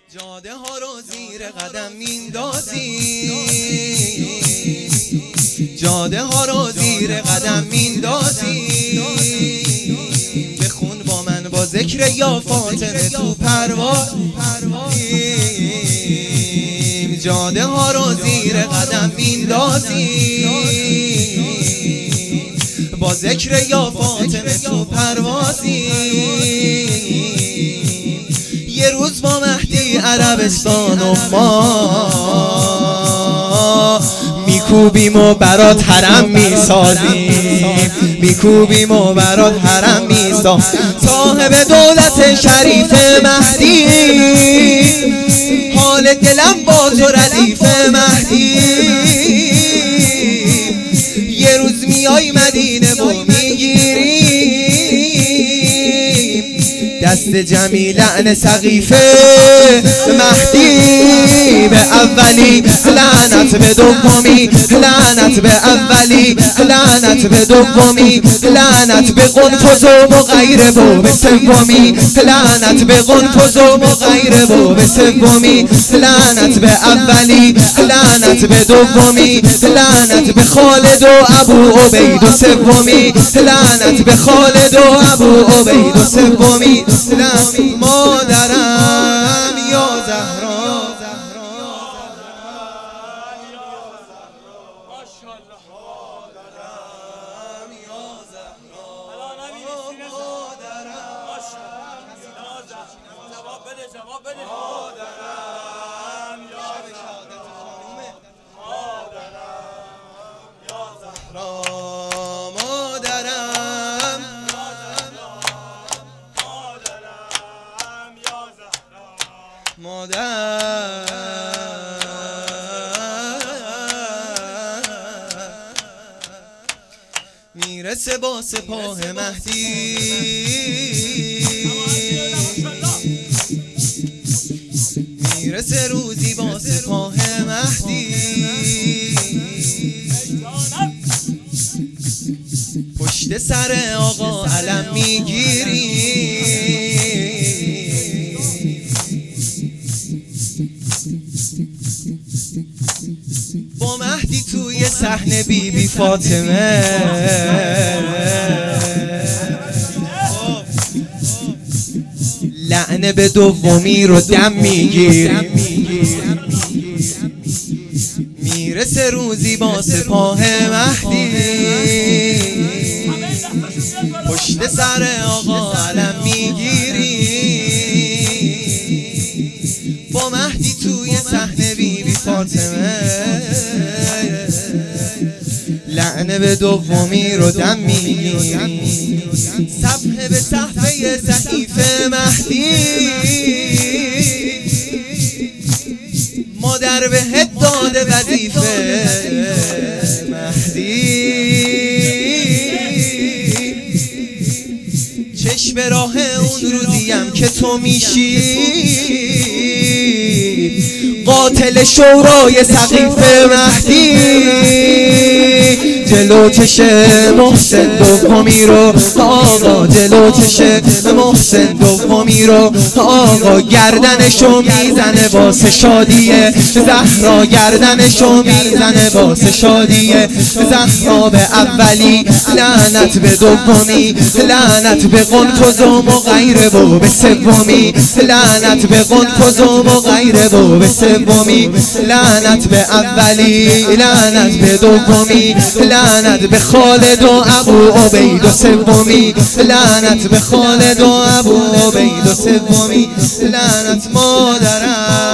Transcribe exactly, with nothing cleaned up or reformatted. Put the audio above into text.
جاده ها رو زیر قدم میندازی، جاده ها رو زیر قدم میندازی. بخون با من با ذکر یا فاطمه تو پرواز، جاده ها رو زیر قدم میندازی. با ذکر یا فاطمه تو پروازی. یه روز با مهدی عربستان و ما میکوبیم و برات حرم میسازیم، میکوبیم و برات حرم میسازیم. صاحب دولت شریف مهدی، حال دلم با تو ردیف مهدی. یه روز میای مدینه و میگیری دست جمیلن سقیفه مهدی. به اولی لعنت به دومی، لعنت به اولی لعنت به دومی، لعنت به قنفذ و مغیره و به سومی، لعنت به قنفذ و مغیره و به سومی، لعنت به اولی لعنت به دومی، لعنت به خالد و ابو عبید و سومی، لعنت به خالد و ابو عبید و سومی. مادرم یا زهرا، مادر میرسه با سپاه مهدی، میرسه روزی با سپاه مهدی. پشت سر آقا علم میگیری، با مهدی توی صحنه بی بی فاطمه لعنه به دومی رو دم میگیری. میرسه روزی با سپاه مهدی، پشت سر آقا علم میگیری. با مهدی توی صحنه بی بی فاطمه لعنه به دومی رو دم میگیری. صفحه به صفحه صحیفه مهدی، مادر بهت داده وظیفه مهدی. چشم راه اون روزیم که تو میشی قاتل شورای سقیفه مهدی. جلو چش محسن دومی رو آقا، جلو چش محسن دومی رو آقا گردنشو میزنه واسه شادیه زهرا، گردنشو میزنه واسه شادیه زهرا. به اولی لعنت به دومی، لعنت به قنفذ و مغیره و به سومی، لعنت به قنفذ و مغیره و به سومی، لعنت به اولی لعنت به دومی، لعنت به خالد و ابو عبید و سومی، لعنت به خالد و ابو عبید و سومی، لعنت. مادرم